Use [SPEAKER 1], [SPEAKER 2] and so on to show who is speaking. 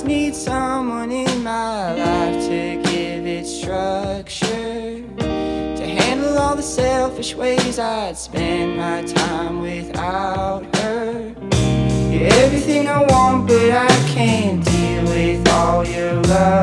[SPEAKER 1] need someone in my life to give it structure, to handle all the selfish ways I'd spend my time without her. You're everything I want, but I can't deal with all your love.